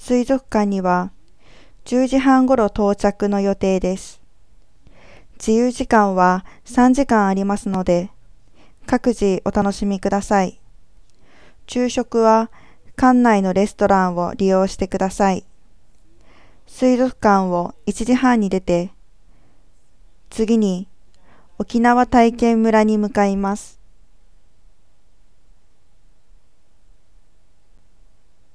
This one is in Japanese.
水族館には10時半ごろ到着の予定です。自由時間は3時間ありますので、各自お楽しみください。昼食は館内のレストランを利用してください。水族館を1時半に出て、次に沖縄体験村に向かいます。